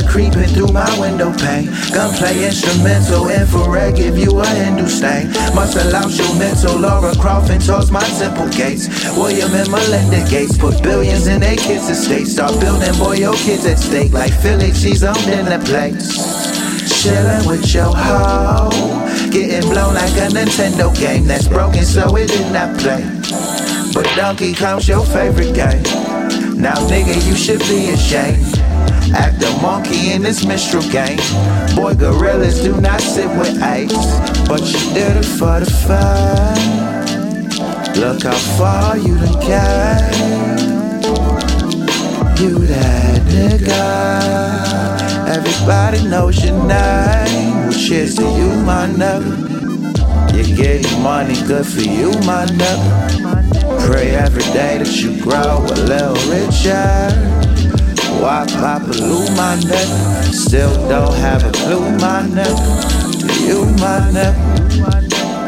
Sunlight creeping through my window pane. Gunplay instrumental, infrared give you a Hindu stain. Muscle out your mental, Laura Croft and toss my temple gates. William and Melinda Gates put billions in their kids' estates. Start building, boy, your kids at stake like Philly cheese on dinner plates. Chillin' with your hoe, getting blown like a Nintendo game that's broken so it did not play. But Donkey Kong's your favorite game. Now nigga, you should be ashamed. Act a monkey in this minstrel game. Boy, gorillas do not sit with apes, but you did it for the fame. Look how far you done came. You that nigga, everybody knows your name. Well, cheers to you, my nigga. You getting money, good for you, my nigga. Pray every day that you grow a little richer. Why Papa-Lou, my nigga? Still don't have a clue, my nigga. Do you, my nigga?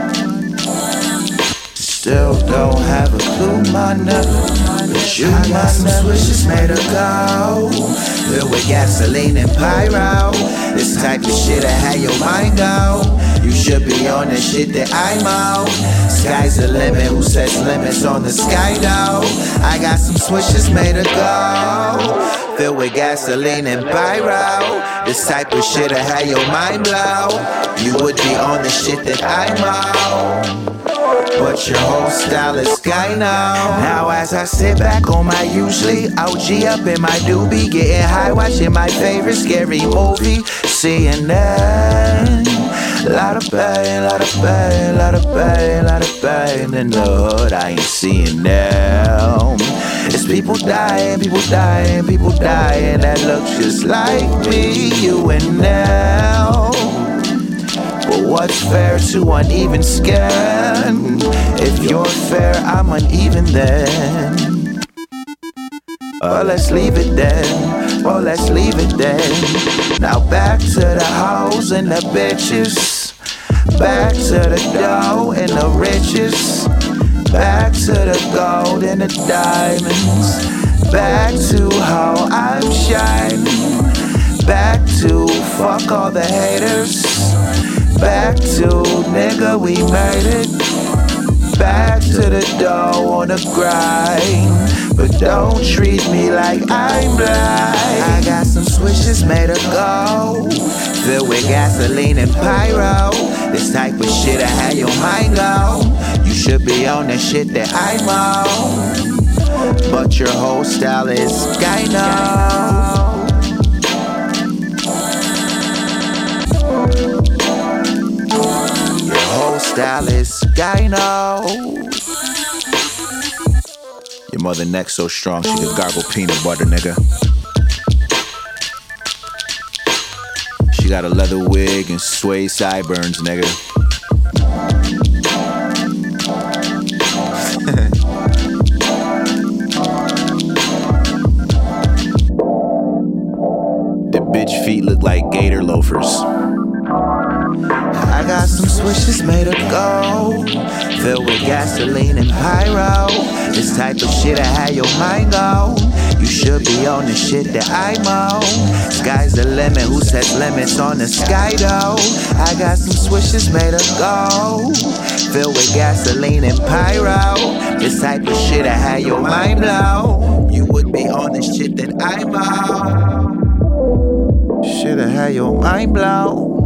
Still don't have a clue, my nigga. But you, I got some switches made of gold, filled with gasoline and pyro. This type of shit'll have your mind go. You should be on the shit that I'm on. Sky's the limit, who sets limits on the sky though? I got some switches made of gold, filled with gasoline and pyro. This type of shit'll have your mind blow. You would be on the shit that I'm on, but your whole style is sky now as I sit back on my usually OG up in my doobie, getting high, watching my favorite scary movie, CNN. Lot of pain, lot of pain, lot of pain, lot of pain in the hood I ain't seeing now. It's people dying, people dying, people dying that looks just like me, you and now. But what's fair to uneven skin? If you're fair, I'm uneven then. Well, let's leave it then. Well, let's leave it then. Now back to the hoes and the bitches. Back to the dough and the riches. Back to the gold and the diamonds. Back to how I'm shining. Back to fuck all the haters. Back to nigga, we made it. Back to the dough on the grind, but don't treat me like I'm blind. I got some switches made of gold, filled with gasoline and pyro. This type of shit'll have your mind go. You should be on the shit that I'm on, but your whole style is gyno. Style is gyno. Your mother neck so strong she could gargle peanut butter, nigga. She got a leather wig and suede sideburns, nigga. The bitch feet look like gator loafers. I got some switches made of gold, filled with gasoline and pyro. This type of shit'll have your mind go. You should be on the shit that I'm on. Sky's the limit, who sets limits on the sky though? I got some switches made of gold, filled with gasoline and pyro. This type of shit'll have your mind blow. You would be on the shit that I'm on. Shit'll have your mind blow.